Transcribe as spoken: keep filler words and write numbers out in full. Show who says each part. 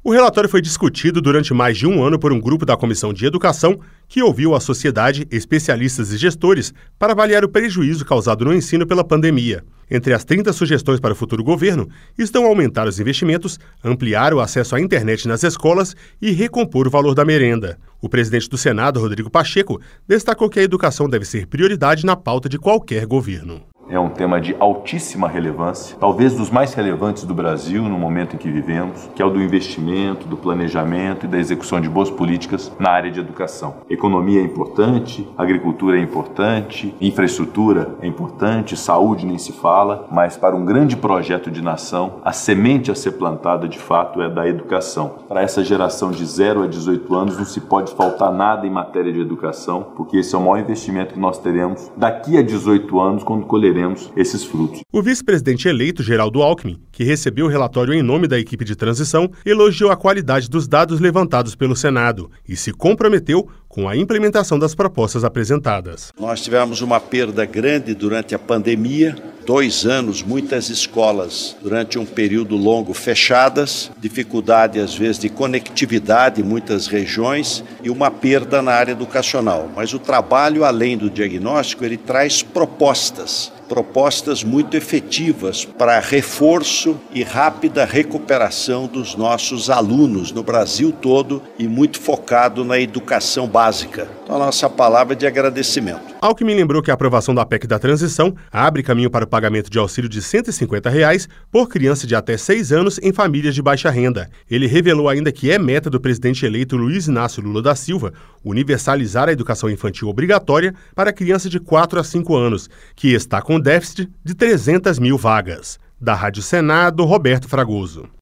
Speaker 1: O relatório foi discutido durante mais de um ano por um grupo da Comissão de Educação que ouviu a sociedade, especialistas e gestores para avaliar o prejuízo causado no ensino pela pandemia. Entre as trinta sugestões para o futuro governo estão aumentar os investimentos, ampliar o acesso à internet nas escolas e recompor o valor da merenda. O presidente do Senado, Rodrigo Pacheco, destacou que a educação deve ser prioridade na pauta de qualquer governo.
Speaker 2: É um tema de altíssima relevância, talvez dos mais relevantes do Brasil no momento em que vivemos, que é o do investimento, do planejamento e da execução de boas políticas na área de educação. Economia é importante, agricultura é importante, infraestrutura é importante, saúde nem se fala, mas para um grande projeto de nação, a semente a ser plantada de fato é da educação. Para essa geração de zero a dezoito anos não se pode faltar nada em matéria de educação, porque esse é o maior investimento que nós teremos daqui a dezoito anos quando colheremos esses frutos.
Speaker 1: O vice-presidente eleito, Geraldo Alckmin, que recebeu o relatório em nome da equipe de transição, elogiou a qualidade dos dados levantados pelo Senado e se comprometeu com a implementação das propostas apresentadas.
Speaker 3: Nós tivemos uma perda grande durante a pandemia, dois anos, muitas escolas durante um período longo fechadas, dificuldade às vezes de conectividade em muitas regiões e uma perda na área educacional. Mas o trabalho, além do diagnóstico, ele traz propostas. propostas muito efetivas para reforço e rápida recuperação dos nossos alunos no Brasil todo e muito focado na educação básica. Então, a nossa palavra é de agradecimento.
Speaker 1: Alckmin lembrou que a aprovação da P E C da transição abre caminho para o pagamento de auxílio de cento e cinquenta reais por criança de até seis anos em famílias de baixa renda. Ele revelou ainda que é meta do presidente eleito Luiz Inácio Lula da Silva universalizar a educação infantil obrigatória para crianças de quatro a cinco anos, que está com déficit de trezentas mil vagas. Da Rádio Senado, Roberto Fragoso.